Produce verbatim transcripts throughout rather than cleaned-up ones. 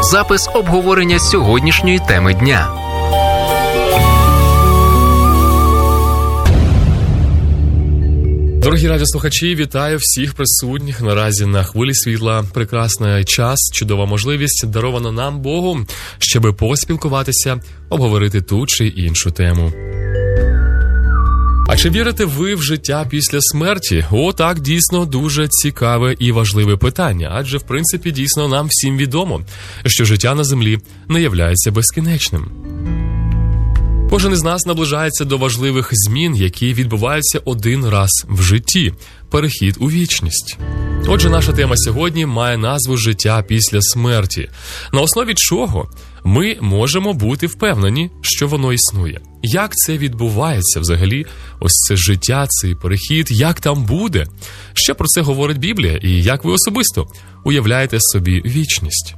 запис обговорення сьогоднішньої теми дня. Дорогі радіослухачі, вітаю всіх присутніх наразі на хвилі світла. Прекрасний час, чудова можливість дарована нам Богом, щоб поспілкуватися, обговорити ту чи іншу тему. А чи вірите ви в життя після смерті? О, так, дійсно, дуже цікаве і важливе питання. Адже, в принципі, дійсно нам всім відомо, що життя на землі не являється безкінечним. Кожен із нас наближається до важливих змін, які відбуваються один раз в житті – перехід у вічність. Отже, наша тема сьогодні має назву «Життя після смерті». На основі чого ми можемо бути впевнені, що воно існує? Як це відбувається взагалі? Ось це життя, цей перехід, як там буде? Що про це говорить Біблія і як ви особисто уявляєте собі вічність?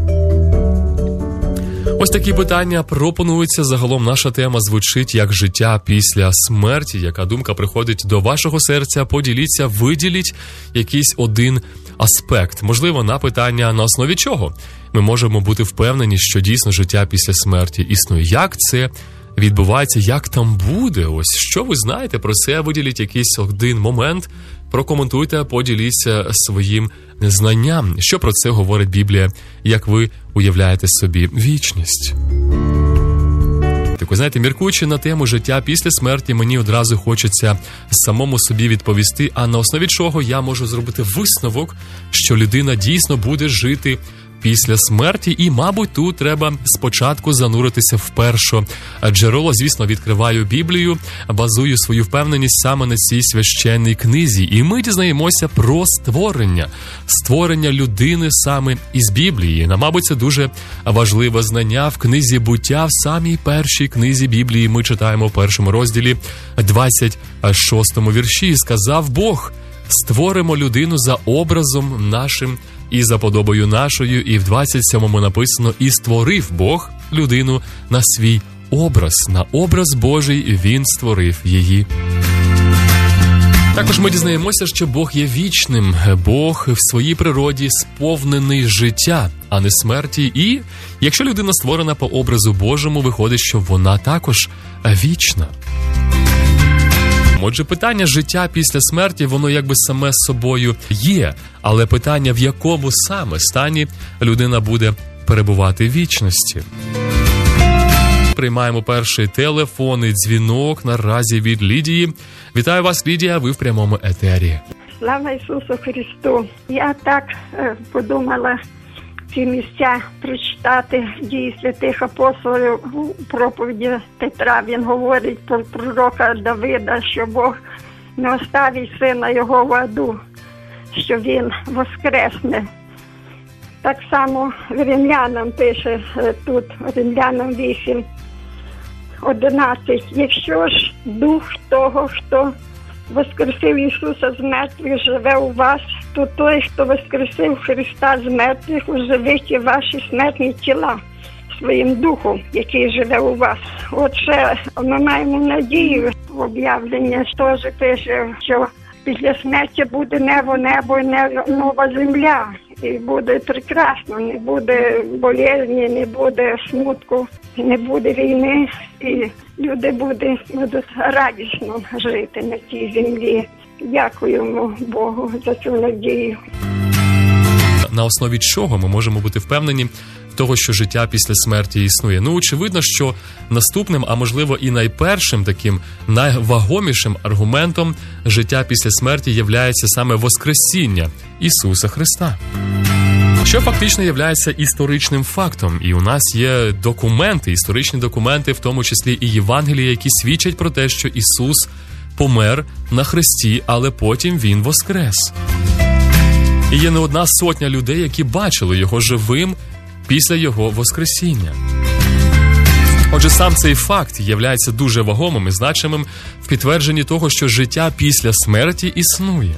Ось такі питання пропонуються. Загалом наша тема звучить як життя після смерті. Яка думка приходить до вашого серця? Поділіться, виділіть якийсь один аспект. Можливо, на питання, на основі чого ми можемо бути впевнені, що дійсно життя після смерті існує. Як це відбувається, як там буде? Ось, що ви знаєте про це? Виділіть якийсь один момент, прокоментуйте, поділіться своїм знанням. Що про це говорить Біблія, як ви уявляєте собі вічність? Так, ви знаєте, міркуючи на тему життя після смерті, мені одразу хочеться самому собі відповісти, а на основі чого я можу зробити висновок, що людина дійсно буде жити після смерті, і, мабуть, тут треба спочатку зануритися в перше джерело. Звісно, відкриваю Біблію, базую свою впевненість саме на цій священній книзі. І ми дізнаємося про створення. Створення людини саме із Біблії. На, мабуть, це дуже важливе знання. В книзі «Буття», в самій першій книзі Біблії, ми читаємо в першому розділі, двадцять шостому вірші. «І сказав Бог, створимо людину за образом нашим і за подобою нашою», і в двадцять сьомому написано «І створив Бог людину на свій образ, на образ Божий він створив її». Також ми дізнаємося, що Бог є вічним, Бог в своїй природі сповнений життя, а не смерті, і якщо людина створена по образу Божому, виходить, що вона також вічна. Отже, питання життя після смерті, воно якби саме собою є, але питання, в якому саме стані людина буде перебувати в вічності. Приймаємо перший телефонний дзвінок наразі від Лідії. Вітаю вас, Лідія, ви в прямому етері. Слава Ісусу Христу! Я так е, подумала ці місця прочитати дії святих апостолів у проповіді Петра. Він говорить про пророка Давида, що Бог не оставить сина його в аду, що він воскресне. Так само Римлянам пише тут, Римлянам вісім одинадцять. Якщо ж дух того, хто воскресив Ісуса з мертвих, живе у вас, то той, хто воскресив Христа з мертвих, оживить і ваші смертні тіла своїм духом, який живе у вас. От ще ми маємо надію. Об'явлення теж пише, що після смерті буде небо, небо і нова земля. І буде прекрасно, не буде болезні, не буде смутку, не буде війни, і люди будуть, будуть радісно жити на цій землі. Дякуємо Богу за цю надію. На основі чого ми можемо бути впевнені в того, що життя після смерті існує? Ну, очевидно, що наступним, а можливо і найпершим таким, найвагомішим аргументом життя після смерті являється саме воскресіння Ісуса Христа. Що фактично являється історичним фактом. І у нас є документи, історичні документи, в тому числі і Євангелія, які свідчать про те, що Ісус помер на хресті, але потім Він воскрес. І є не одна сотня людей, які бачили Його живим після Його воскресіння. Отже, сам цей факт являється дуже вагомим і значимим в підтвердженні того, що життя після смерті існує.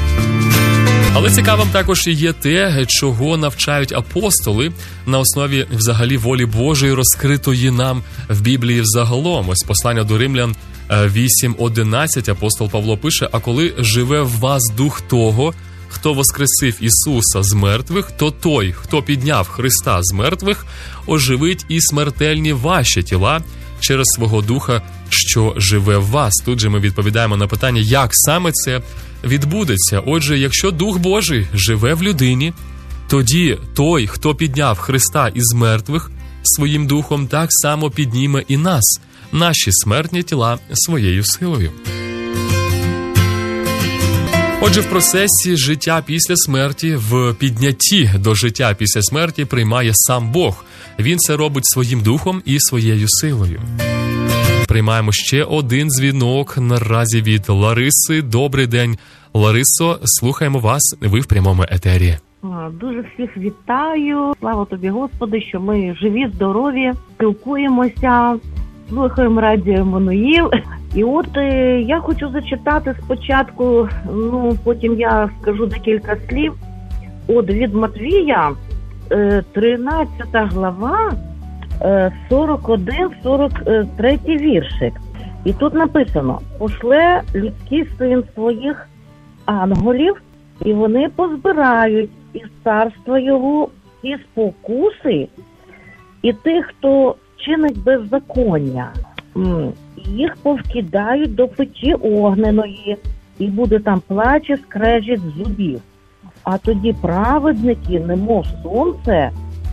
Але цікавим також і є те, чого навчають апостоли на основі взагалі волі Божої, розкритої нам в Біблії взагалом. Ось послання до Римлян вісім одинадцять апостол Павло пише: «А коли живе в вас дух того, хто воскресив Ісуса з мертвих, то той, хто підняв Христа з мертвих, оживить і смертельні ваші тіла через свого Духа, що живе в вас. Тут же ми відповідаємо на питання, як саме це відбудеться. Отже, якщо Дух Божий живе в людині, тоді той, хто підняв Христа із мертвих своїм Духом, так само підніме і нас, наші смертні тіла, своєю силою. Отже, в процесі життя після смерті, в піднятті до життя після смерті приймає сам Бог. Він це робить своїм духом і своєю силою. Приймаємо ще один дзвінок наразі від Лариси. Добрий день, Ларисо. Слухаємо вас. Ви в прямому етері. Дуже всіх вітаю. Слава тобі, Господи, що ми живі, здорові, спілкуємося, слухаємо радіо Еммануїл. І от е, я хочу зачитати спочатку, ну потім я скажу декілька слів. От від Матвія, е, тринадцята глава, е, сорок один сорок три віршик. І тут написано: «Пошле людський син своїх ангелів, і вони позбирають із царства його і спокуси, і тих, хто чинить беззаконня, їх повкидають до печі огненої, і буде там плач і скрежіт зубів. А тоді праведники, немов сонце,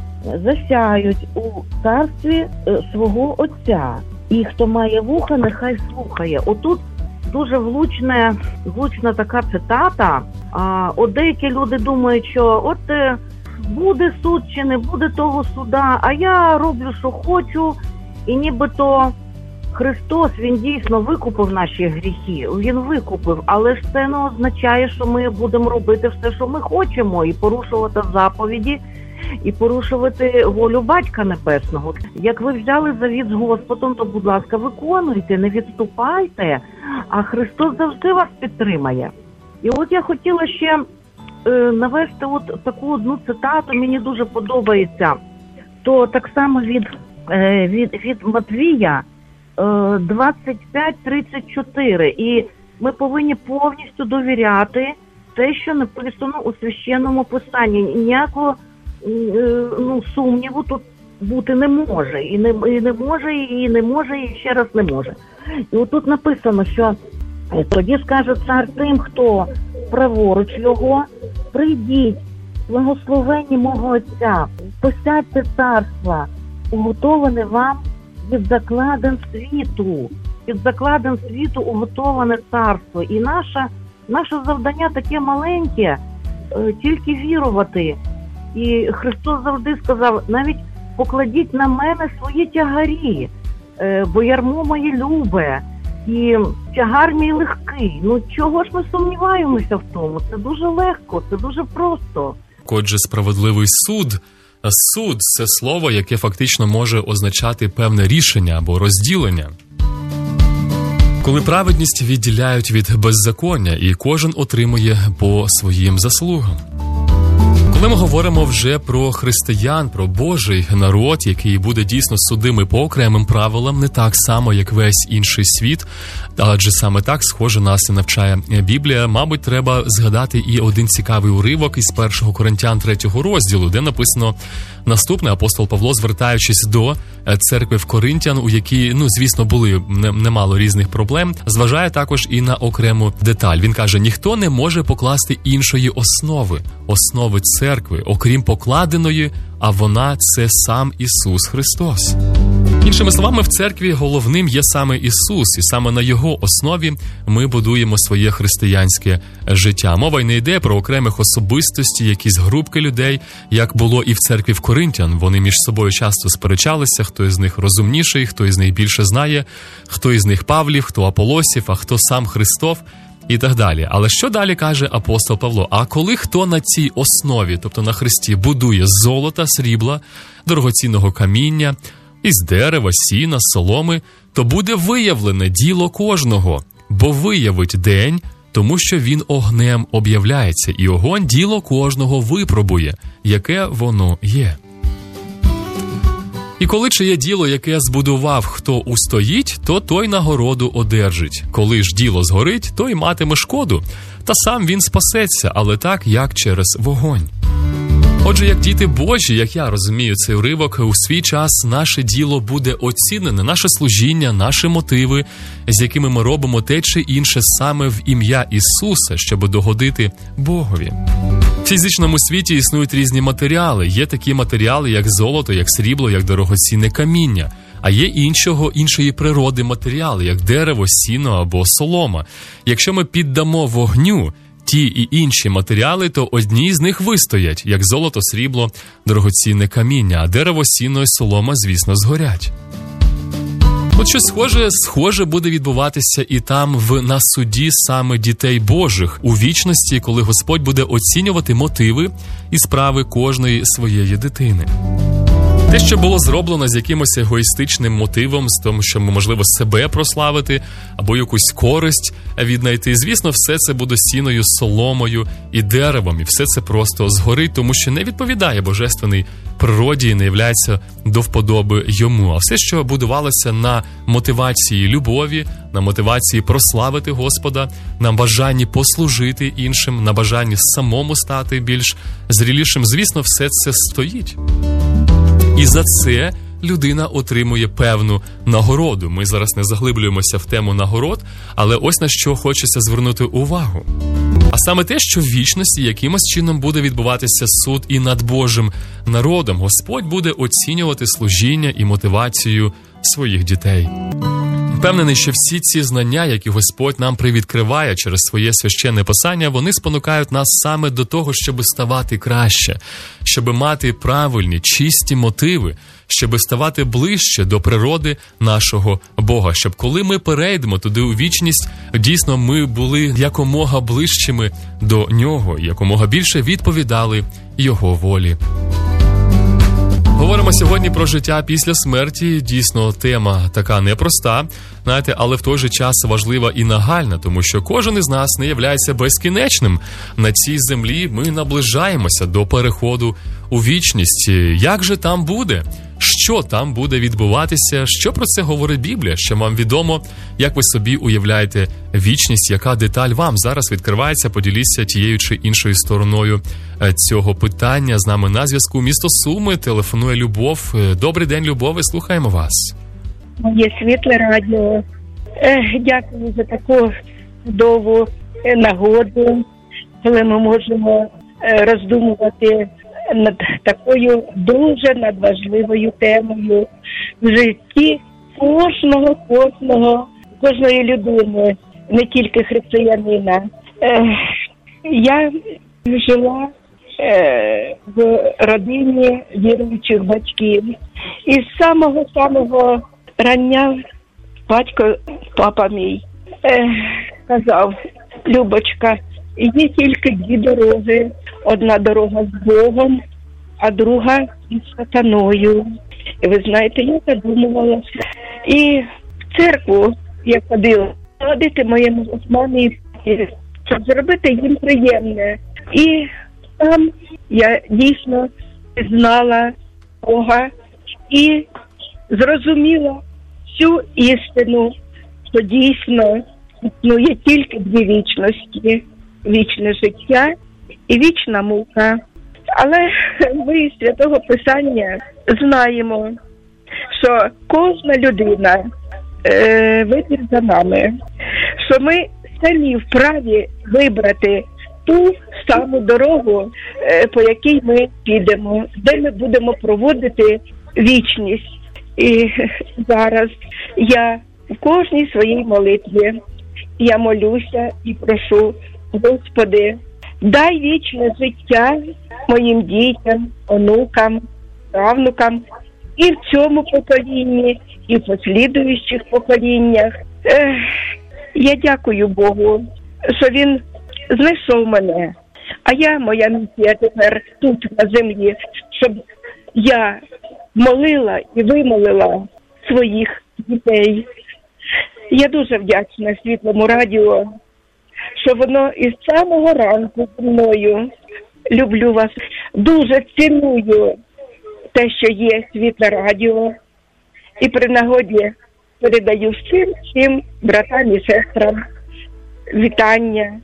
засяють у царстві свого Отця. І хто має вуха, нехай слухає». Отут дуже влучна, влучна така цитата. А, от деякі люди думають, що от е, буде суд чи не буде того суда, а я роблю, що хочу, і нібито Христос, Він дійсно викупив наші гріхи, Він викупив, але ж це не означає, що ми будемо робити все, що ми хочемо, і порушувати заповіді, і порушувати волю Батька Небесного. Як ви взяли завіт з Господом, то, будь ласка, виконуйте, не відступайте, а Христос завжди вас підтримає. І от я хотіла ще е, навести от таку одну цитату, мені дуже подобається. То так само від, е, від, від Матвія, е, двадцять п'ять тридцять чотири. І ми повинні повністю довіряти те, що написано у Священному Писанні. Ніякого е, ну, сумніву тут бути не може. І не, і не може, і не може, і ще раз не може. І от тут написано, що тоді скаже цар тим, хто праворуч його: прийдіть, благословенні мого Отця, посядьте царства, уготоване вам від закладин світу. Від закладин світу уготоване царство. І наше, наше завдання таке маленьке, тільки вірувати. І Христос завжди сказав: навіть покладіть на мене свої тягарі, бо ярмо моє любе. І тягар мій легкий. Ну чого ж ми сумніваємося в тому? Це дуже легко, це дуже просто. Отже, справедливий суд. Суд – це слово, яке фактично може означати певне рішення або розділення. Коли праведність відділяють від беззаконня, і кожен отримує по своїм заслугам. Коли ми говоримо вже про християн, про Божий народ, який буде дійсно судимий по окремим правилам, не так само, як весь інший світ, адже саме так, схоже, нас і навчає Біблія, мабуть, треба згадати і один цікавий уривок із першого Коринтян третього розділу, де написано наступне: апостол Павло, звертаючись до церкви в Коринтян, у якій, ну, звісно, були немало різних проблем, зважає також і на окрему деталь. Він каже: ніхто не може покласти іншої основи, основи церкви, окрім покладеної, а вона – це сам Ісус Христос. Іншими словами, в церкві головним є саме Ісус, і саме на Його основі ми будуємо своє християнське життя. Мова й не йде про окремих особистостей, якісь групки людей, як було і в церкві в Коринтян. Вони між собою часто сперечалися, хто із них розумніший, хто із них більше знає, хто із них Павлів, хто Аполосів, а хто сам Христов. І так далі. Але що далі каже апостол Павло? А коли хто на цій основі, тобто на Христі, будує з золота, срібла, дорогоцінного каміння, із дерева, сіна, соломи, то буде виявлене діло кожного, бо виявить день, тому що він огнем об'являється, і огонь діло кожного випробує, яке воно є. І коли чиє діло, яке збудував хто устоїть, то той нагороду одержить. Коли ж діло згорить, той матиме шкоду, та сам він спасеться, але так, як через вогонь. Отже, як діти Божі, як я розумію цей уривок, у свій час наше діло буде оцінене, наше служіння, наші мотиви, з якими ми робимо те чи інше саме в ім'я Ісуса, щоб догодити Богові. В фізичному світі існують різні матеріали. Є такі матеріали, як золото, як срібло, як дорогоцінне каміння. А є іншого, іншої природи матеріали, як дерево, сіно або солома. Якщо ми піддамо вогню ті і інші матеріали, то одні з них вистоять, як золото, срібло, дорогоцінне каміння, а дерево, сіно і солома, звісно, згорять. От щось схоже, схоже буде відбуватися і там, в, на суді саме дітей Божих, у вічності, коли Господь буде оцінювати мотиви і справи кожної своєї дитини. Те, що було зроблено з якимось егоїстичним мотивом, з тому, що, можливо, себе прославити, або якусь користь віднайти, звісно, все це буде сіною, соломою і деревом, і все це просто згорить, тому що не відповідає божественній природі і не являється до вподоби йому. А все, що будувалося на мотивації любові, на мотивації прославити Господа, на бажанні послужити іншим, на бажанні самому стати більш зрілішим, звісно, все це стоїть. І за це людина отримує певну нагороду. Ми зараз не заглиблюємося в тему нагород, але ось на що хочеться звернути увагу. А саме те, що в вічності якимось чином буде відбуватися суд і над Божим народом. Господь буде оцінювати служіння і мотивацію своїх дітей. Впевнений, що всі ці знання, які Господь нам привідкриває через своє священне писання, вони спонукають нас саме до того, щоб ставати краще, щоб мати правильні, чисті мотиви, щоб ставати ближче до природи нашого Бога, щоб коли ми перейдемо туди у вічність, дійсно ми були якомога ближчими до Нього, якомога більше відповідали Його волі. Говоримо сьогодні про життя після смерті. Дійсно, тема така непроста, знаєте, але в той же час важлива і нагальна, тому що кожен із нас не являється безкінечним. На цій землі ми наближаємося до переходу у вічність. Як же там буде? Що там буде відбуватися? Що про це говорить Біблія? Що вам відомо? Як ви собі уявляєте вічність? Яка деталь вам зараз відкривається? Поділіться тією чи іншою стороною цього питання. З нами на зв'язку місто Суми, телефонує Любов. Добрий день, Любов, слухаємо вас. Моє світле радіо. Дякую за таку чудову нагоду, коли ми можемо роздумувати над такою дуже надважливою темою в житті кожного, кожного, кожної людини, не тільки християнина. Я жила в родині віруючих батьків. І з самого-самого рання батько, папа мій, казав: Любочка, є тільки дві дороги. Одна дорога з Богом, а друга із сатаною. І ви знаєте, я задумувалася. І в церкву я ходила ходити моєму мамі, щоб зробити їм приємне. І там я дійсно знала Бога і зрозуміла всю істину, що дійсно існує тільки дві вічності – вічне життя і вічна мука. Але ми з Святого Писання знаємо, що кожна людина е, вибір за нами, що ми самі вправі вибрати ту саму дорогу, е, по якій ми підемо, де ми будемо проводити вічність. І зараз я в кожній своїй молитві я молюся і прошу: Господи, дай вічне життя моїм дітям, онукам, правнукам і в цьому поколінні, і в послідуючих поколіннях. Ех, я дякую Богу, що Він знайшов мене. А я, моя місія тепер тут, на землі, щоб я молила і вимолила своїх дітей. Я дуже вдячна Світлому радіо, що воно із самого ранку зі мною. Люблю вас. Дуже ціную те, що є Світле радіо. І при нагоді передаю всім, всім братам і сестрам вітання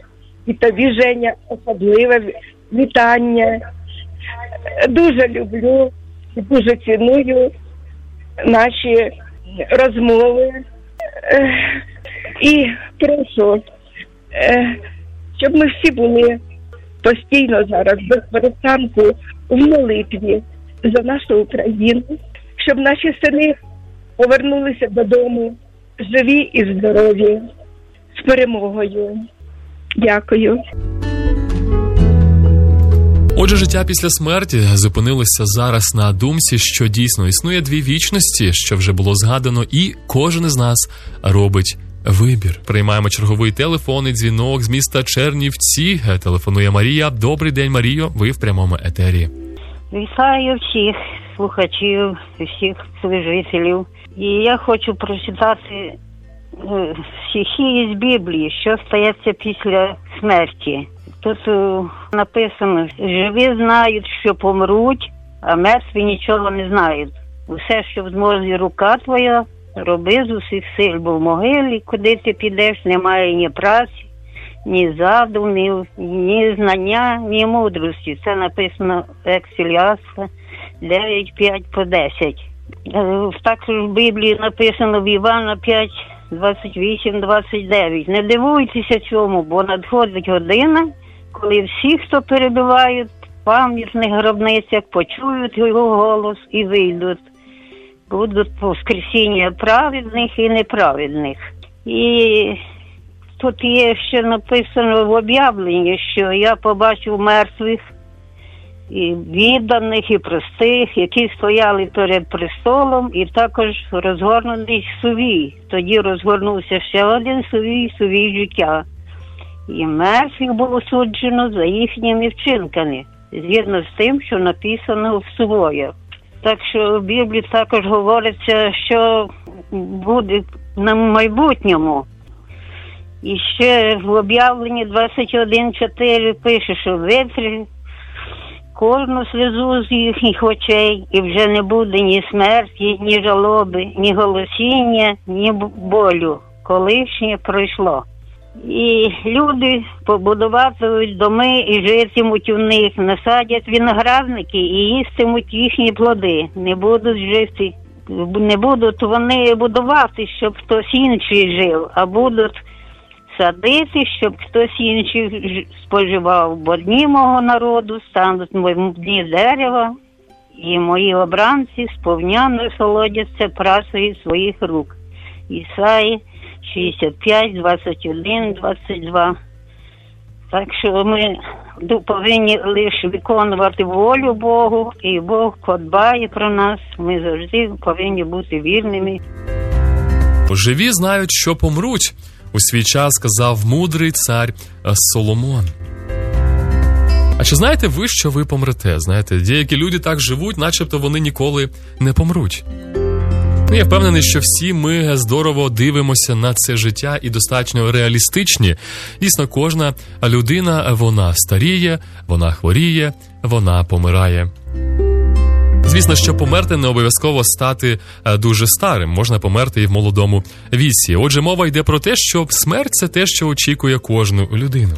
І тобі, Женя, особливе вітання. Дуже люблю і дуже ціную наші розмови. І прошу, щоб ми всі були постійно зараз, без перестанку, в молитві за нашу Україну, щоб наші сини повернулися додому живі і здорові, з перемогою. Дякую. Отже, життя після смерті зупинилося зараз на думці, що дійсно існує дві вічності, що вже було згадано, і кожен із нас робить вибір. Приймаємо черговий телефонний дзвінок з міста Чернівці. Телефонує Марія. Добрий день, Маріо. Ви в прямому етері. Вітаю всіх слухачів, всіх служителів. І я хочу прочитати стихи з Біблії, що стається після смерті. Тут написано: живі знають, що помруть, а мертві нічого не знають. Усе, що в змозі рука твоя, роби з усіх сил, бо в могилі, куди ти підеш, немає ні праці, ні задумів, ні знання, ні мудрості. Це написано в Ексіліаста дев'ять п'ять по десять. Також в Біблії написано в Івана п'ять двадцять вісім двадцять дев'ять. Не дивуйтеся цьому, бо надходить година, коли всі, хто перебувають в пам'ятних гробницях, почують його голос і вийдуть. Будуть воскресіння праведних і неправедних. І тут є ще написано в об'явленні, що я побачив мертвих, і відданих, і простих, які стояли перед престолом, і також розгорнений сувій. Тоді розгорнувся ще один сувій, сувій життя. І мертвих було суджено за їхніми вчинками, згідно з тим, що написано в сувоях. Так що в Біблії також говориться, що буде на майбутньому. І ще в об'явленні двадцять один чотири пише, що витри кожну сльозу з їхніх очей, і вже не буде ні смерті, ні жалоби, ні голосіння, ні болю. Колишнє пройшло. І люди побудуватимуть доми і житимуть у них, насадять виноградники і їстимуть їхні плоди. Не будуть жити, не будуть вони будувати, щоб хтось інший жив, а будуть садити, щоб хтось інший споживав. Бо дні мого народу стануть дні дерева, і мої обранці сповня насолодяться працею своїх рук. Ісаї шістдесят п'ять двадцять один двадцять два. Так що ми повинні лише виконувати волю Богу, і Бог подбає про нас. Ми завжди повинні бути вірними. Живі знають, що помруть. У свій час сказав мудрий цар Соломон. А чи знаєте ви, що ви помрете? Знаєте, деякі люди так живуть, начебто вони ніколи не помруть. Я впевнений, що всі ми здорово дивимося на це життя і достатньо реалістичні. Дійсно, кожна людина, вона старіє, вона хворіє, вона помирає. Звісно, що померти не обов'язково стати дуже старим, можна померти і в молодому віці. Отже, мова йде про те, що смерть – це те, що очікує кожну людину.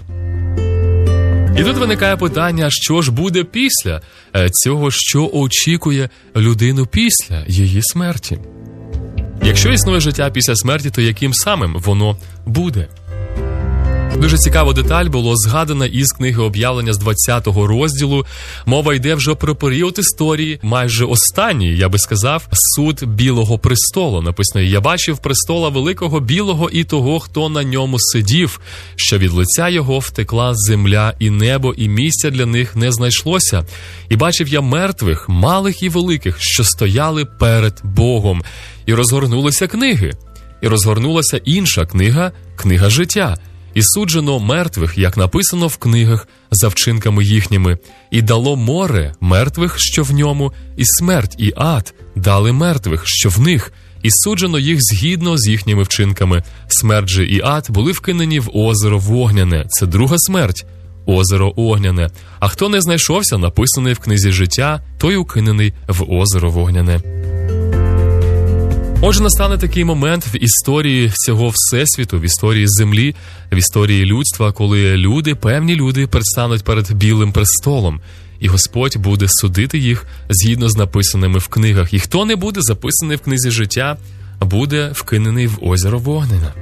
І тут виникає питання, що ж буде після цього, що очікує людину після її смерті. Якщо існує життя після смерті, то яким самим воно буде? Дуже цікава деталь було згадана із книги об'явлення з двадцятого розділу. Мова йде вже про період історії, майже останній, я би сказав, суд Білого престолу. Написано: «Я бачив престола великого білого і того, хто на ньому сидів, що від лиця його втекла земля і небо, і місця для них не знайшлося. І бачив я мертвих, малих і великих, що стояли перед Богом. І розгорнулися книги. І розгорнулася інша книга, книга життя. І суджено мертвих, як написано в книгах, за вчинками їхніми. І дало море мертвих, що в ньому, і смерть, і ад дали мертвих, що в них. І суджено їх згідно з їхніми вчинками. Смерть же і ад були вкинені в озеро вогняне». Це друга смерть. Озеро огняне. А хто не знайшовся, написаний в книзі життя, той укинений в озеро вогняне. Отже, настане такий момент в історії всього Всесвіту, в історії Землі, в історії людства, коли люди, певні люди, предстануть перед Білим престолом, і Господь буде судити їх згідно з написаними в книгах. І хто не буде записаний в книзі життя, буде вкинений в озеро вогнене.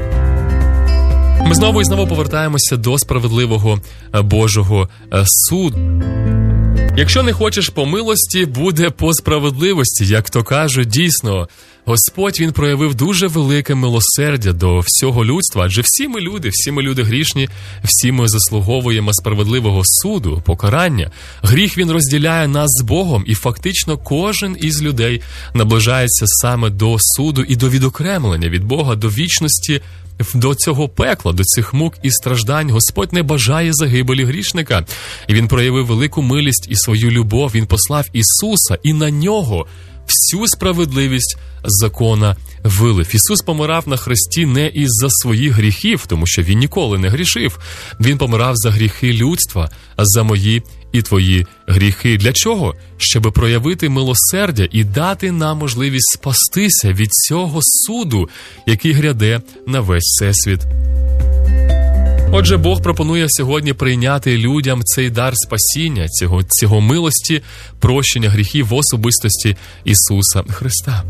Ми знову і знову повертаємося до справедливого Божого суду. Якщо не хочеш по милості, буде по справедливості, як то кажуть. Дійсно, Господь, Він проявив дуже велике милосердя до всього людства, адже всі ми люди, всі ми люди грішні, всі ми заслуговуємо справедливого суду, покарання. Гріх Він розділяє нас з Богом, і фактично кожен із людей наближається саме до суду і до відокремлення від Бога, до вічності, до цього пекла, до цих мук і страждань. Господь не бажає загибелі грішника. І Він проявив велику милість і свою любов. Він послав Ісуса, і на Нього всю справедливість закона вилив. Ісус помирав на хресті не із-за своїх гріхів, тому що Він ніколи не грішив. Він помирав за гріхи людства, за мої і твої гріхи. Для чого? Щоб проявити милосердя і дати нам можливість спастися від цього суду, який гряде на весь всесвіт. Отже, Бог пропонує сьогодні прийняти людям цей дар спасіння, цього, цього милості, прощення гріхів в особистості Ісуса Христа.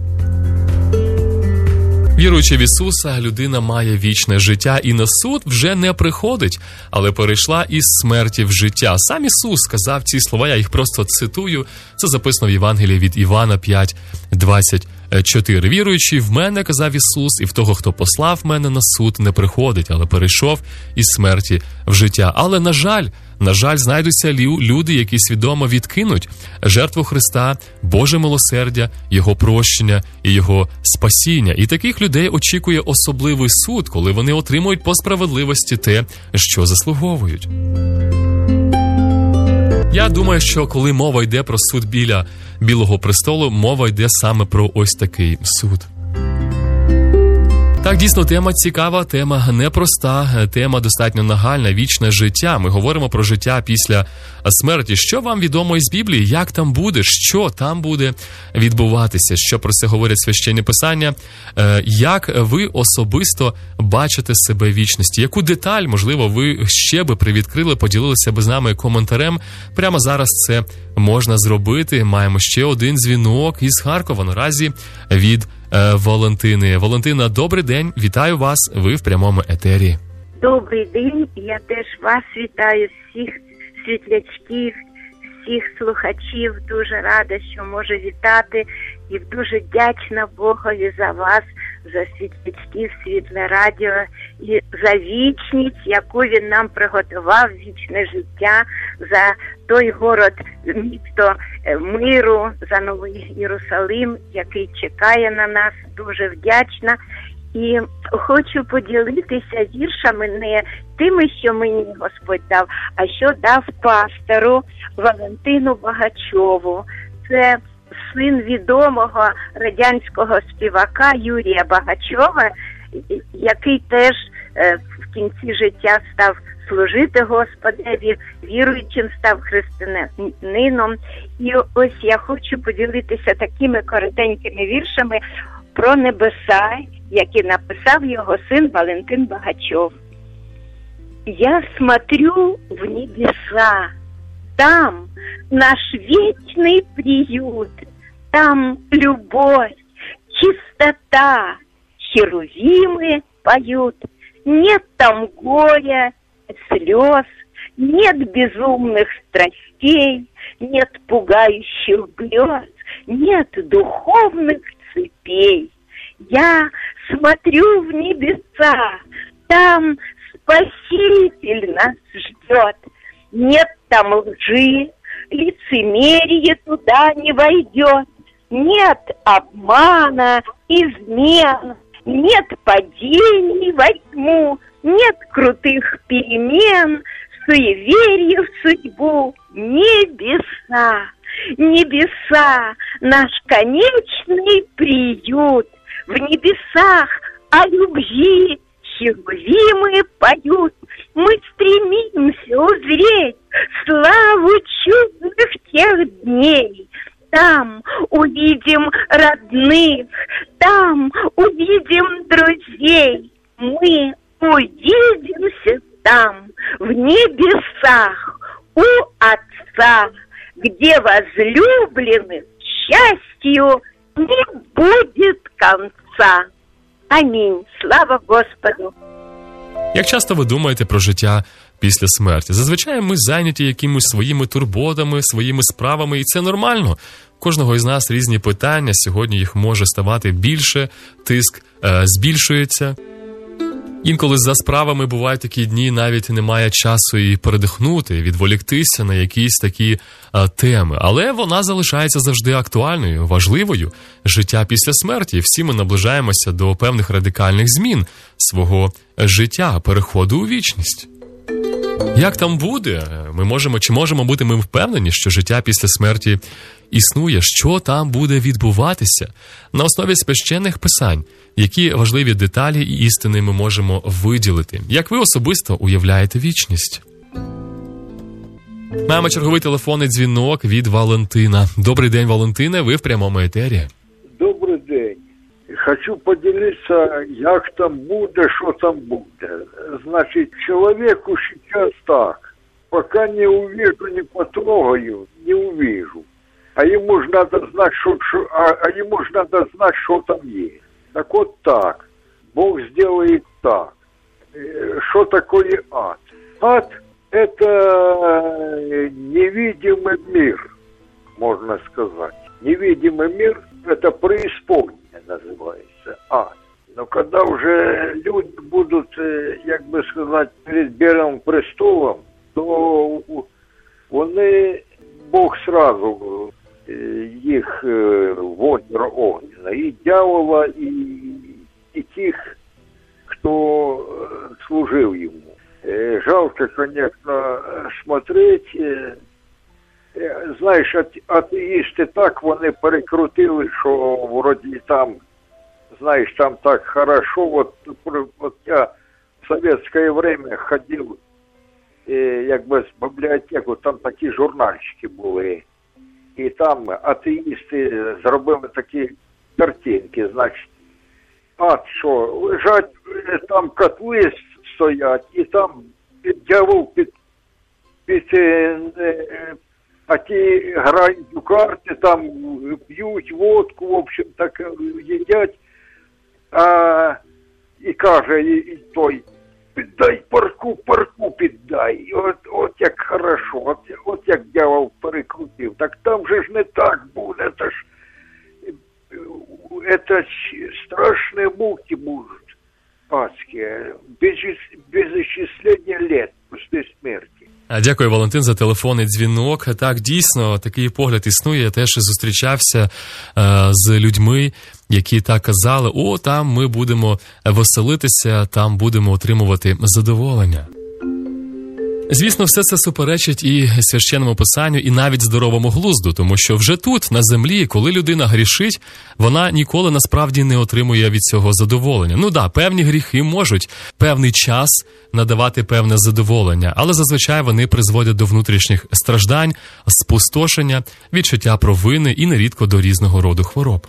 Віруючи в Ісуса, людина має вічне життя і на суд вже не приходить, але перейшла із смерті в життя. Сам Ісус сказав ці слова, я їх просто цитую. Це записано в Євангелії від Івана п'ять двадцять чотири. Віруючи в мене, казав Ісус, і в того, хто послав мене, на суд не приходить, але перейшов із смерті в життя. Але, на жаль, на жаль, знайдуться люди, які свідомо відкинуть жертву Христа, Боже милосердя, Його прощення і Його спасіння. І таких людей очікує особливий суд, коли вони отримують по справедливості те, що заслуговують. Я думаю, що коли мова йде про суд біля Білого престолу, мова йде саме про ось такий суд. Так, дійсно, тема цікава, тема непроста, тема достатньо нагальна, вічне життя. Ми говоримо про життя після смерті. Що вам відомо із Біблії? Як там буде? Що там буде відбуватися? Що про це говорять священні писання? Як ви особисто бачите себе в вічності? Яку деталь, можливо, ви ще би привідкрили, поділилися би з нами коментарем? Прямо зараз це можна зробити. Маємо ще один дзвінок із Харкова, наразі від Валентини. Валентина, добрий день, вітаю вас, ви в прямому етері. Добрий день, я теж вас вітаю, всіх світлячків, всіх слухачів, дуже рада, що можу вітати і дуже вдячна Богові за вас, за світлячків, світле радіо і за вічність, яку він нам приготував, вічне життя, за той город, місто миру, за Новий Єрусалим, який чекає на нас, дуже вдячна. І хочу поділитися віршами не тими, що мені Господь дав, а що дав пастору Валентину Багачову. Це син відомого радянського співака Юрія Багачова, який теж в кінці життя став служити Господеві, віруючим став християнином. І ось я хочу поділитися такими коротенькими віршами про небеса, які написав його син Валентин Багачов. «Я смотрю в небеса, там наш вечный приют, там любовь, чистота, херувимы поют, нет там горя, слез, нет безумных страстей, нет пугающих грез, нет духовных цепей. Я смотрю в небеса, там Спаситель нас ждет. Нет там лжи, лицемерие туда не войдет. Нет обмана, измен, нет падений во тьму, нет крутых перемен, суеверия в судьбу. Небеса, небеса, наш конечный приют. В небесах о любви херувимы поют. Мы стремимся узреть славу чудных тех дней. там увидим родных, там увидим друзей. Мы увидимся там, в небесах, у Отца, где возлюбленных счастью не будет конца. Амінь. Слава Господу. Як часто ви думаєте про життя після смерті? Зазвичай ми зайняті якимись своїми турботами, своїми справами, і це нормально. У кожного із нас різні питання, сьогодні їх може ставати більше, тиск е, збільшується. Інколи за справами бувають такі дні, навіть немає часу і передихнути, відволіктися на якісь такі а, теми. Але вона залишається завжди актуальною, важливою. Життя після смерті. Всі ми наближаємося до певних радикальних змін свого життя, переходу у вічність. Як там буде? Ми можемо, чи можемо бути ми впевнені, що життя після смерті існує? Що там буде відбуватися? На основі священних писань, які важливі деталі і істини ми можемо виділити? Як ви особисто уявляєте вічність? Маємо черговий телефонний дзвінок від Валентина. Добрий день, Валентине, ви в прямому етері. Добрий день. Хочу поділитися, як там буде, що там буде. Значить, чоловіку зараз так, поки не увижу, не потрогаю, не увижу. А йому ж треба знати, що, що, а, а йому ж треба знати, що там є. Так от так, Бог зробить так. Що таке ад? Ад – это невидимый мир, можно сказать. Невидимый мир – это преисподняя называется ад. Но когда уже люди будут, як би сказати, перед Білим престолом, то вони, Бог сразу їх в озеро огненне, і дьявола, і, і тих, хто служив йому. Жалко, конечно, смотреть. Знаєш, атеїсти так вони перекрутили, що вроді там, знаєш, там так хорошо. Вот, вот я в советское время ходив, якби з бібліотеку, там такі журнальчики були. І там атеїсти зробили такі картинки, значить, ад що, лежать, там котли стоять, і там дьявол під, під а ті грають у карти, там п'ють водку, в общем, так їдять, а, і каже, і, і той, піддай парку, парку піддай, от, от як хорошо, от, от як дьявол перекрутив, так там же ж не так буде, це ж, это страшные муки будут, адские, без, без исчисления лет после смерти. Дякую, Валентин, за телефонний дзвінок. Так, дійсно, такий погляд існує. Я теж зустрічався е, з людьми, які так казали, о, там ми будемо веселитися, там будемо отримувати задоволення. Звісно, все це суперечить і священному писанню, і навіть здоровому глузду, тому що вже тут, на землі, коли людина грішить, вона ніколи насправді не отримує від цього задоволення. Ну да, певні гріхи можуть певний час надавати певне задоволення, але зазвичай вони призводять до внутрішніх страждань, спустошення, відчуття провини і нерідко до різного роду хвороб.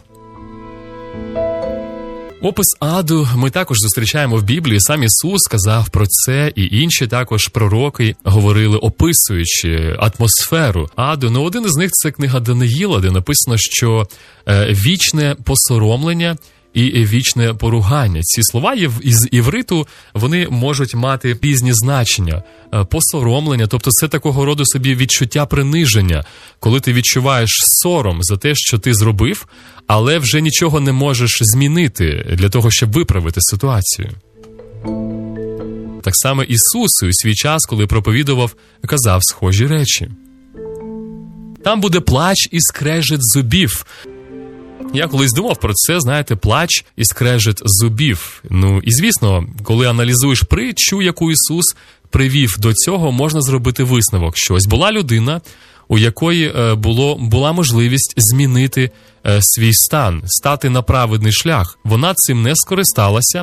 Опис аду ми також зустрічаємо в Біблії. Сам Ісус сказав про це, і інші також пророки говорили, описуючи атмосферу аду. Ну, один із них – це книга Даниїла, де написано, що е, вічне посоромлення і вічне поругання. Ці слова із івриту, вони можуть мати різні значення. Посоромлення, тобто це такого роду собі відчуття приниження, коли ти відчуваєш сором за те, що ти зробив, але вже нічого не можеш змінити для того, щоб виправити ситуацію. Так само Ісус у свій час, коли проповідував, казав схожі речі. Там буде плач і скрежет зубів. Я колись думав про це, знаєте, плач і скрежет зубів. Ну, і звісно, коли аналізуєш притчу, яку Ісус привів до цього, можна зробити висновок, що ось була людина, у якої було, була можливість змінити е, свій стан, стати на праведний шлях. Вона цим не скористалася,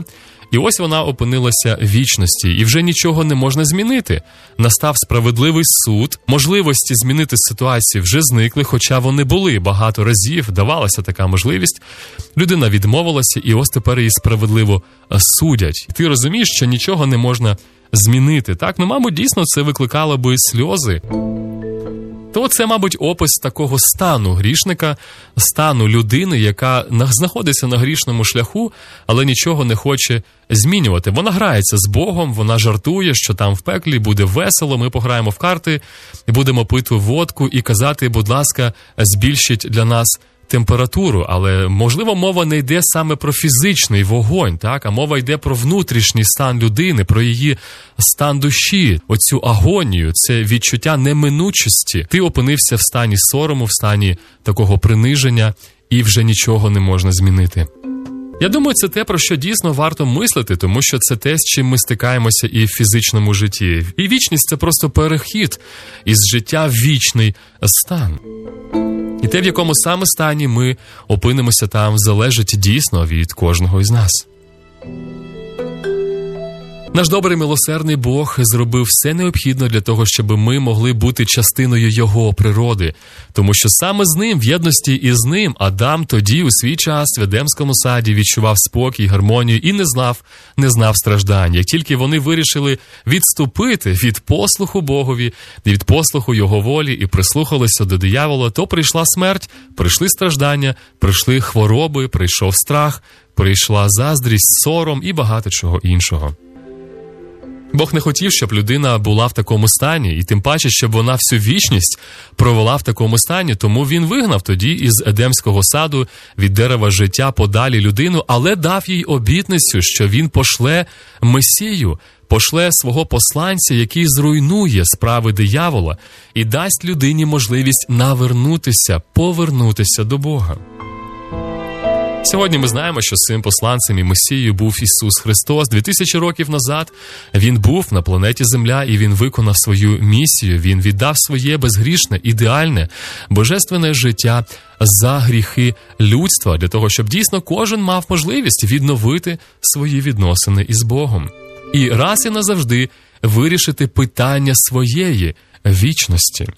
І ось вона опинилася в вічності, і вже нічого не можна змінити. Настав справедливий суд, можливості змінити ситуацію вже зникли, хоча вони були багато разів, давалася така можливість. Людина відмовилася, і ось тепер її справедливо судять. Ти розумієш, що нічого не можна змінити, так? Ну, мабуть, дійсно це викликало би сльози. То це, мабуть, опис такого стану грішника, стану людини, яка знаходиться на грішному шляху, але нічого не хоче змінювати. Вона грається з Богом, вона жартує, що там в пеклі буде весело, ми пограємо в карти, будемо пити водку і казати, будь ласка, збільшіть для нас температуру, але, можливо, мова не йде саме про фізичний вогонь, так, а мова йде про внутрішній стан людини, про її стан душі, оцю агонію, це відчуття неминучості. Ти опинився в стані сорому, в стані такого приниження, і вже нічого не можна змінити. Я думаю, це те, про що дійсно варто мислити, тому що це те, з чим ми стикаємося і в фізичному житті. І вічність – це просто перехід із життя в вічний стан. І те, в якому саме стані ми опинимося там, залежить дійсно від кожного із нас. Наш добрий милосердний Бог зробив все необхідне для того, щоб ми могли бути частиною Його природи. Тому що саме з Ним, в єдності із Ним, Адам тоді у свій час в Едемському саді відчував спокій, гармонію і не знав, не знав страждань. Як тільки вони вирішили відступити від послуху Богові, від послуху Його волі і прислухалися до диявола, то прийшла смерть, прийшли страждання, прийшли хвороби, прийшов страх, прийшла заздрість, сором і багато чого іншого. Бог не хотів, щоб людина була в такому стані, і тим паче, щоб вона всю вічність провела в такому стані, тому він вигнав тоді із Едемського саду від дерева життя подалі людину, але дав їй обітницю, що він пошле Месію, пошле свого посланця, який зруйнує справи диявола і дасть людині можливість навернутися, повернутися до Бога. Сьогодні ми знаємо, що цим посланцем і Месією був Ісус Христос. Дві тисячі років назад Він був на планеті Земля, і Він виконав свою місію. Він віддав своє безгрішне, ідеальне, божественне життя за гріхи людства, для того, щоб дійсно кожен мав можливість відновити свої відносини із Богом. І раз і назавжди вирішити питання своєї вічності.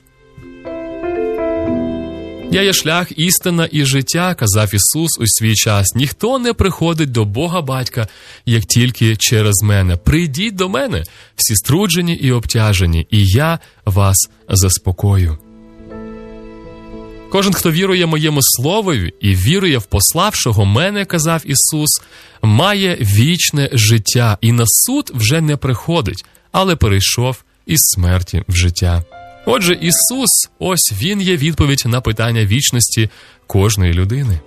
«Я є шлях, істина і життя», – казав Ісус у свій час. «Ніхто не приходить до Бога Батька, як тільки через мене. Прийдіть до мене, всі струджені і обтяжені, і я вас заспокою». Кожен, хто вірує моєму словові і вірує в пославшого мене, казав Ісус, має вічне життя, і на суд вже не приходить, але перейшов із смерті в життя. Отже, Ісус, ось Він є відповідь на питання вічності кожної людини.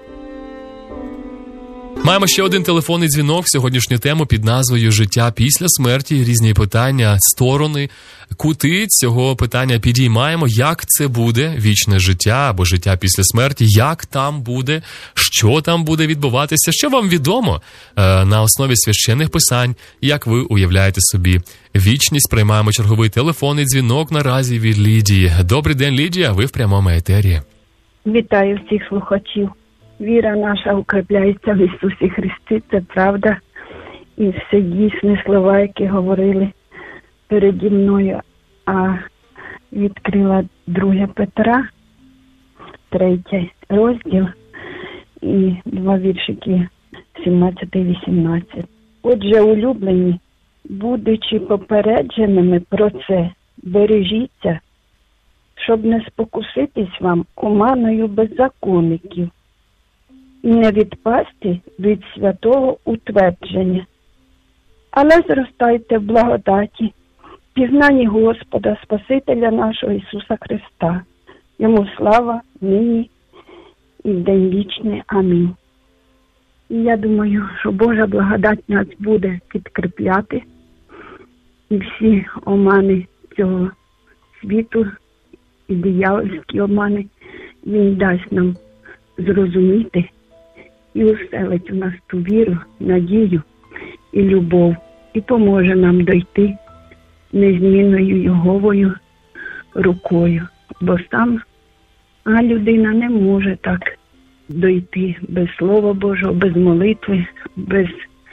Маємо ще один телефонний дзвінок в сьогоднішню тему під назвою «Життя після смерті». Різні питання, сторони, кути цього питання підіймаємо. Як це буде, вічне життя або життя після смерті? Як там буде? Що там буде відбуватися? Що вам відомо е, на основі священних писань? Як ви уявляєте собі вічність? Приймаємо черговий телефонний дзвінок наразі від Лідії. Добрий день, Лідія, ви в прямому етері. Вітаю всіх слухачів. Віра наша укріпляється в Ісусі Христі, це правда. І все дійсні слова, які говорили переді мною. А відкрила друге Петра, третій розділ, і два віршики сімнадцятий-вісімнадцятий. Отже, улюблені, будучи попередженими про це, бережіться, щоб не спокуситись вам оманою беззаконників, і не відпасти від святого утвердження. Але зростайте в благодаті, пізнанні Господа, Спасителя нашого Ісуса Христа. Йому слава нині і в день вічний. Амінь. І я думаю, що Божа благодать нас буде підкріпляти, і всі омани цього світу, і диявольські омани, Він дасть нам зрозуміти і уселить у нас ту віру, надію і любов, і поможе нам дойти незмінною Йоговою рукою. Бо сам а людина не може так дойти без Слова Божого, без молитви, без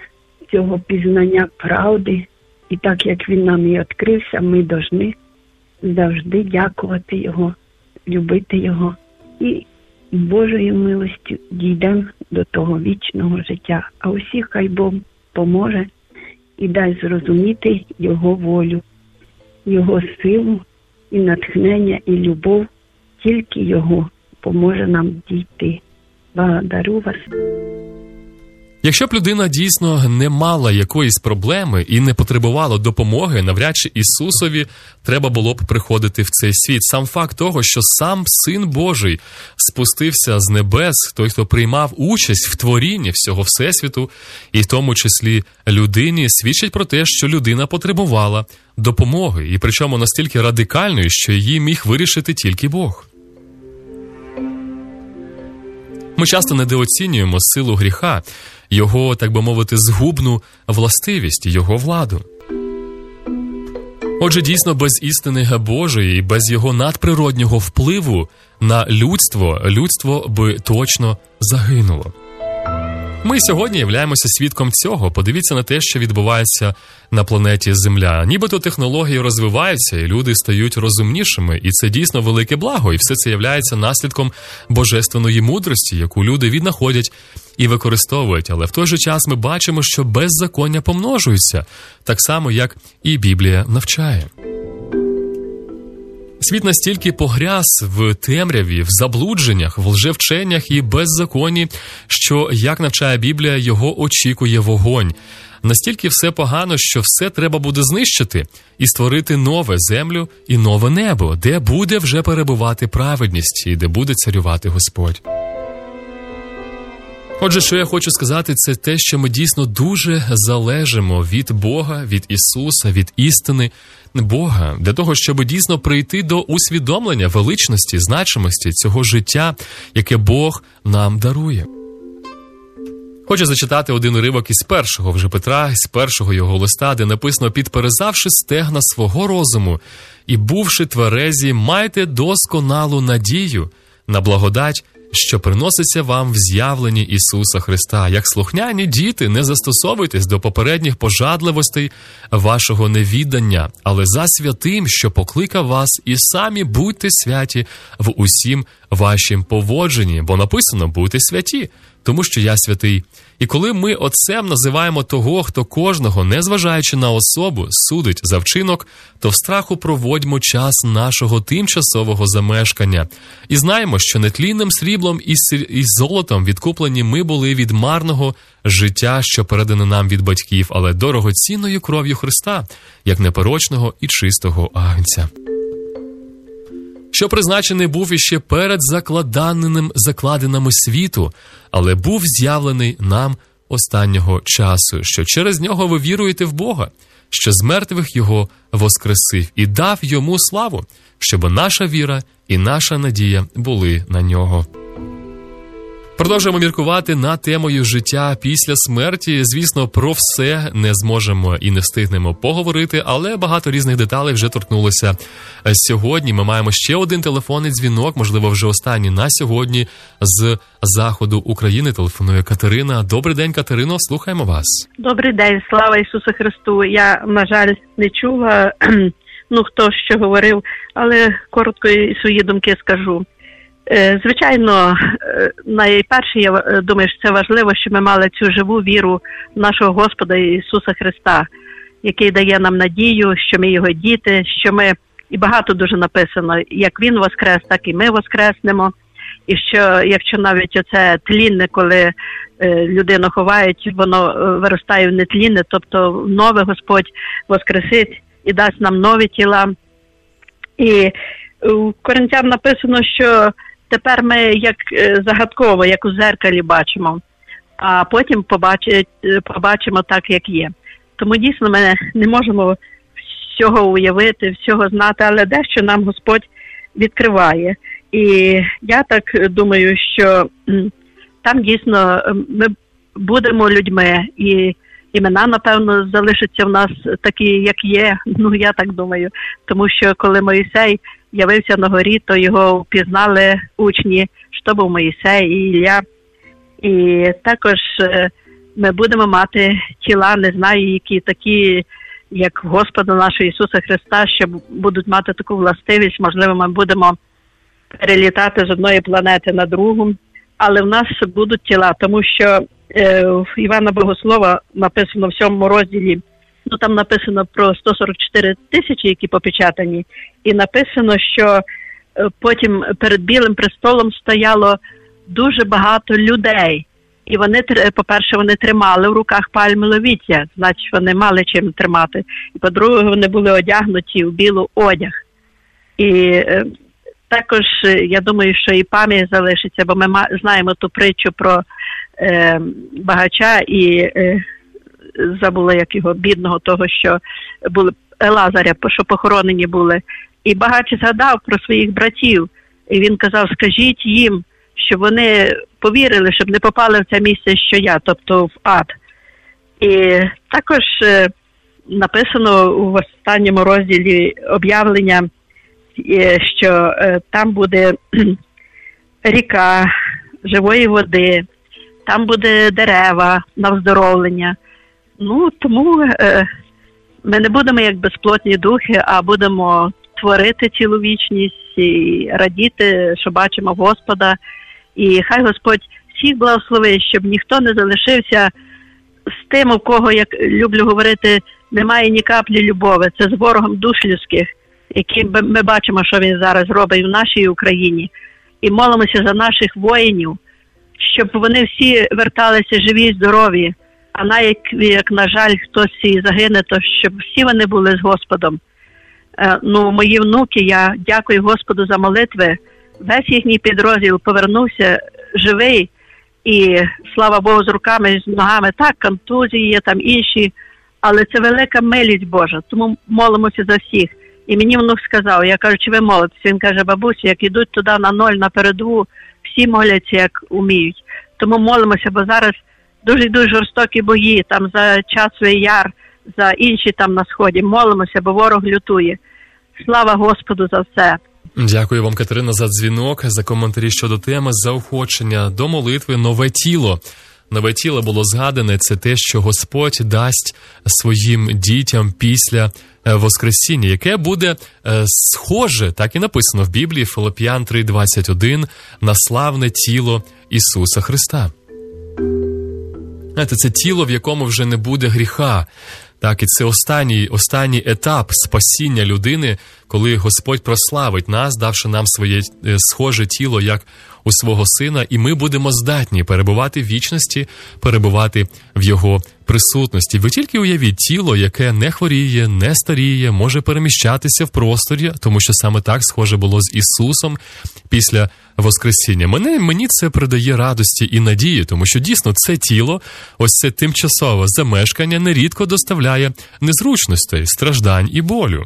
цього пізнання правди. І так, як він нам і відкрився, ми повинні завжди дякувати Його, любити Його. І Божою милостю дійдемо до того вічного життя. А усіх хай Бог поможе і дасть зрозуміти Його волю, Його силу і натхнення, і любов. Тільки Його поможе нам дійти. Благодарю вас. Якщо б людина дійсно не мала якоїсь проблеми і не потребувала допомоги, навряд чи Ісусові треба було б приходити в цей світ. Сам факт того, що сам Син Божий спустився з небес, той, хто приймав участь в творінні всього Всесвіту, і в тому числі людині, свідчить про те, що людина потребувала допомоги, і причому настільки радикальної, що її міг вирішити тільки Бог. Ми часто недооцінюємо силу гріха, його, так би мовити, згубну властивість, його владу. Отже, дійсно, без істини Божої і без його надприроднього впливу на людство, людство би точно загинуло. Ми сьогодні являємося свідком цього. Подивіться на те, що відбувається на планеті Земля. Нібито технології розвиваються, і люди стають розумнішими, і це дійсно велике благо, і все це являється наслідком божественної мудрості, яку люди віднаходять і використовують. Але в той же час ми бачимо, що беззаконня помножується, так само, як і Біблія навчає. Світ настільки погряз в темряві, в заблудженнях, в лжевченнях і беззаконні, що, як навчає Біблія, його очікує вогонь. Настільки все погано, що все треба буде знищити і створити нове землю і нове небо, де буде вже перебувати праведність і де буде царювати Господь. Отже, що я хочу сказати, це те, що ми дійсно дуже залежимо від Бога, від Ісуса, від істини Бога, для того, щоб дійсно прийти до усвідомлення величності, значимості цього життя, яке Бог нам дарує. Хочу зачитати один уривок із першого вже Петра, з першого його листа, де написано: «Підперезавши стегна свого розуму і бувши тверезі, майте досконалу надію на благодать, що приноситься вам в з'явленні Ісуса Христа. Як слухняні діти, не застосовуйтесь до попередніх пожадливостей вашого невіддання, але за святим, що покликав вас, і самі будьте святі в усім вашім поводженні». Бо написано: «Будьте святі, тому що я святий». І коли ми отцем називаємо того, хто кожного, незважаючи на особу, судить за вчинок, то в страху проводьмо час нашого тимчасового замешкання. І знаємо, що нетлінним сріблом і золотом відкуплені ми були від марного життя, що передане нам від батьків, але дорогоцінною кров'ю Христа, як непорочного і чистого агнця, що призначений був іще перед закладаним закладинами світу, але був з'явлений нам останнього часу, що через нього ви віруєте в Бога, що з мертвих його воскресив і дав йому славу, щоб наша віра і наша надія були на нього. Продовжуємо міркувати над темою життя після смерті. Звісно, про все не зможемо і не встигнемо поговорити, але багато різних деталей вже торкнулося сьогодні. Ми маємо ще один телефонний дзвінок, можливо, вже останній на сьогодні, з заходу України. Телефонує Катерина. Добрий день, Катерино, слухаємо вас. Добрий день, слава Ісусу Христу. Я, на жаль, не чула, ну, хто що говорив, але коротко свої думки скажу. Звичайно, найперше, я думаю, що це важливо, що ми мали цю живу віру в нашого Господа Ісуса Христа, який дає нам надію, що ми Його діти, що ми, і багато дуже написано, як Він воскрес, так і ми воскреснемо. І що, якщо навіть оце тлінне, коли людину ховають, воно виростає в нетлінне, тобто нове Господь воскресить і дасть нам нові тіла. І у Коринтян написано, що тепер ми як загадково, як у зеркалі бачимо, а потім побачить, побачимо так, як є. Тому дійсно ми не можемо всього уявити, всього знати, але дещо нам Господь відкриває. І я так думаю, що там дійсно ми будемо людьми, і імена, напевно, залишаться в нас такі, як є, ну я так думаю. Тому що коли Моїсей явився на горі, то його впізнали учні, що був Моїсей і Ілля. І також ми будемо мати тіла, не знаю, які такі, як Господа нашого Ісуса Христа, що будуть мати таку властивість, можливо, ми будемо перелітати з одної планети на другу, але в нас будуть тіла, тому що е, в Івана Богослова написано в сьомому розділі, ну там написано про сто сорок чотири тисячі, які попечатані, і написано, що е, потім перед Білим престолом стояло дуже багато людей. І вони, по-перше, вони тримали в руках пальмове віття, значить, вони мали чим тримати. І, по-друге, вони були одягнуті в білу одяг. І е, також, я думаю, що і пам'ять залишиться, бо ми знаємо ту притчу про е, багача і е, забула, як його, бідного того, що були, Лазаря, що похоронені були. І багач згадав про своїх братів. І він казав, скажіть їм, щоб вони повірили, щоб не попали в це місце, що я, тобто в ад. І також е, написано в останньому розділі об'явлення, е, що е, там буде ріка живої води, там буде дерева на вздоровлення. Ну, тому е, ми не будемо як безплотні духи, а будемо творити цілу вічність і радіти, що бачимо Господа. І хай Господь всіх благословить, щоб ніхто не залишився з тим, у кого, як люблю говорити, немає ні каплі любові. Це з ворогом душ людських, яким ми бачимо, що він зараз робить в нашій Україні. І молимося за наших воїнів, щоб вони всі верталися живі і здорові. А навіть, як, на жаль, хтось і загине, то щоб всі вони були з Господом. Е, ну, мої внуки, я дякую Господу за молитви. Весь їхній підрозділ повернувся живий, і, слава Богу, з руками, з ногами. Так, контузії є, там інші, але це велика милість Божа, тому молимося за всіх. І мені внук сказав, я кажу, чи ви молитесь? Він каже, бабусю, як ідуть туди на ноль, на передову, всі моляться, як уміють. Тому молимося, бо зараз дуже-дуже жорстокі бої, там за Часовий Яр, за інші там на Сході. Молимося, бо ворог лютує. Слава Господу за все. Дякую вам, Катерина, за дзвінок, за коментарі щодо теми, заохочення до молитви «Нове тіло». Нове тіло було згадане, це те, що Господь дасть своїм дітям після Воскресіння, яке буде схоже, так і написано в Біблії, Филип'ян три двадцять один, на славне тіло Ісуса Христа. Знаєте, це тіло, в якому вже не буде гріха. Так, і це останній, останній етап спасіння людини, коли Господь прославить нас, давши нам своє схоже тіло, як у свого Сина, і ми будемо здатні перебувати в вічності, перебувати в Його присутності. Ви тільки уявіть тіло, яке не хворіє, не старіє, може переміщатися в просторі, тому що саме так схоже було з Ісусом після Воскресіння. Мені, мені це придає радості і надії, тому що дійсно це тіло, ось це тимчасове замешкання нерідко доставляє незручностей, страждань і болю.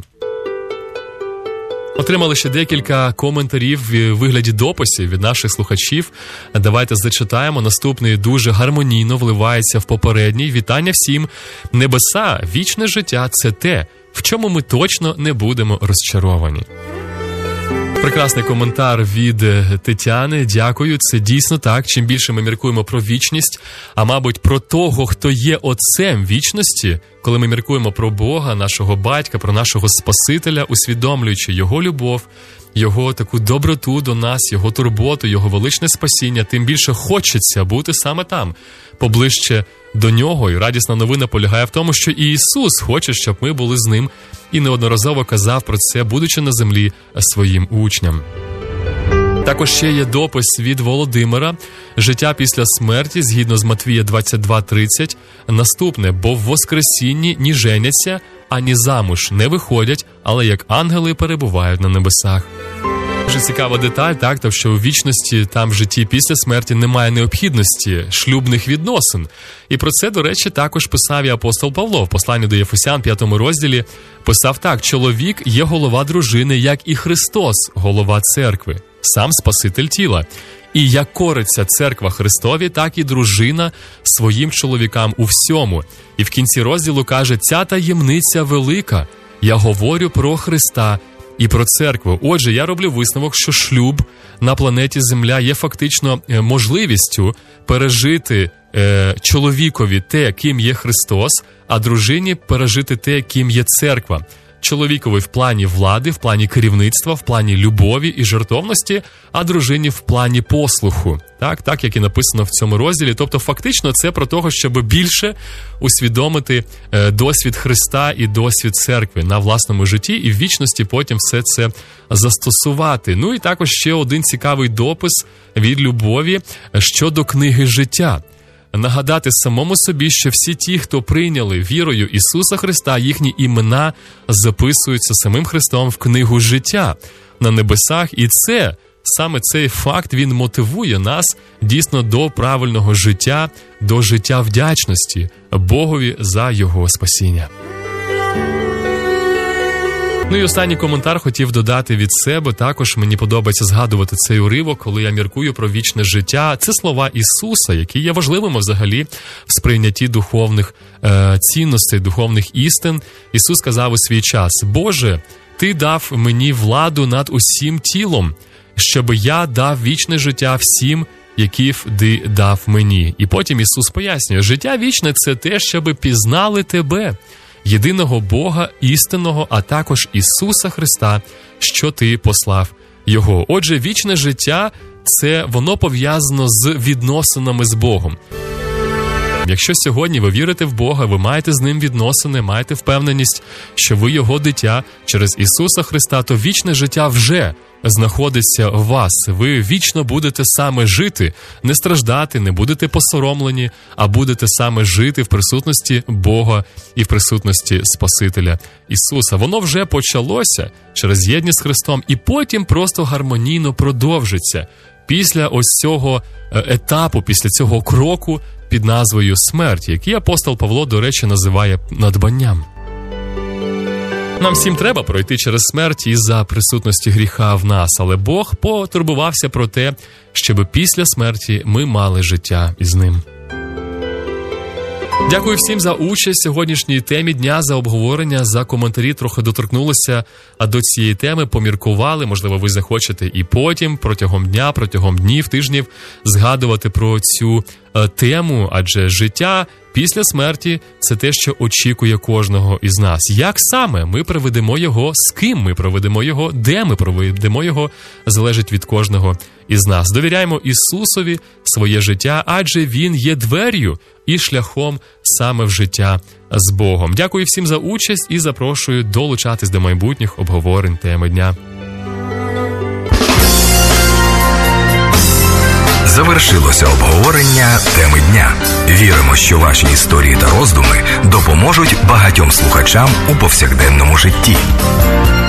Отримали ще декілька коментарів в вигляді дописів від наших слухачів. Давайте зачитаємо. Наступний дуже гармонійно вливається в попередній. Вітання всім. Небеса, вічне життя – це те, в чому ми точно не будемо розчаровані. Прекрасний коментар від Тетяни. Дякую. Це дійсно так. Чим більше ми міркуємо про вічність, а мабуть про того, хто є отцем вічності, коли ми міркуємо про Бога, нашого батька, про нашого Спасителя, усвідомлюючи Його любов, Його таку доброту до нас, Його турботу, Його величне спасіння, тим більше хочеться бути саме там, поближче до Нього. І радісна новина полягає в тому, що і Ісус хоче, щоб ми були з Ним, і неодноразово казав про це, будучи на землі своїм учням. Також ще є допис від Володимира. Життя після смерті, згідно з Матвія двадцять два тридцять, наступне: бо в воскресінні ні женяться, ані замуж не виходять, але як ангели перебувають на небесах. Дуже цікава деталь, так, то що у вічності, там в житті після смерті немає необхідності шлюбних відносин. І про це, до речі, також писав і апостол Павло в посланні до Єфесян, п'ятому розділі, писав так: чоловік є голова дружини, як і Христос, голова церкви, сам Спаситель тіла. І як кориться церква Христові, так і дружина своїм чоловікам у всьому. І в кінці розділу каже: ця таємниця велика, я говорю про Христа і про церкву. Отже, я роблю висновок, що шлюб на планеті Земля є фактично можливістю пережити е, чоловікові те, ким є Христос, а дружині пережити те, ким є церква. Чоловікові в плані влади, в плані керівництва, в плані любові і жертовності, а дружині в плані послуху. Так, так як і написано в цьому розділі. Тобто фактично це про того, щоб більше усвідомити е, досвід Христа і досвід церкви на власному житті і в вічності потім все це застосувати. Ну і також ще один цікавий допис від Любові щодо книги життя. Нагадати самому собі, що всі ті, хто прийняли вірою Ісуса Христа, їхні імена записуються самим Христом в книгу життя на небесах. І це, саме цей факт, він мотивує нас дійсно до правильного життя, до життя вдячності Богові за Його спасіння. Ну і останній коментар хотів додати від себе. Також мені подобається згадувати цей уривок, коли я міркую про вічне життя. Це слова Ісуса, які є важливими взагалі в сприйнятті духовних е, цінностей, духовних істин. Ісус сказав у свій час: «Боже, Ти дав мені владу над усім тілом, щоб я дав вічне життя всім, які Ти дав мені». І потім Ісус пояснює: життя вічне – це те, щоб пізнали Тебе, єдиного Бога істинного, а також Ісуса Христа, що Ти послав Його. Отже, вічне життя – це воно пов'язано з відносинами з Богом. Якщо сьогодні ви вірите в Бога, ви маєте з Ним відносини, маєте впевненість, що ви Його дитя через Ісуса Христа, то вічне життя вже знаходиться в вас. Ви вічно будете саме жити, не страждати, не будете посоромлені, а будете саме жити в присутності Бога і в присутності Спасителя Ісуса. Воно вже почалося через єдність з Христом і потім просто гармонійно продовжиться після ось цього етапу, після цього кроку під назвою смерть, який апостол Павло, до речі, називає надбанням. Нам всім треба пройти через смерть із-за присутності гріха в нас, але Бог потурбувався про те, щоб після смерті ми мали життя із Ним. Дякую всім за участь в сьогоднішній темі дня, за обговорення, за коментарі. Трохи доторкнулися до цієї теми, поміркували. Можливо, ви захочете і потім, протягом дня, протягом днів, тижнів згадувати про цю е, тему, адже життя після смерті – це те, що очікує кожного із нас. Як саме ми проведемо його, з ким ми проведемо його, де ми проведемо його, залежить від кожного із нас. Довіряємо Ісусові своє життя, адже Він є двер'ю і шляхом саме в життя з Богом. Дякую всім за участь і запрошую долучатись до майбутніх обговорень теми дня. Завершилося обговорення теми дня. Віримо, що ваші історії та роздуми допоможуть багатьом слухачам у повсякденному житті.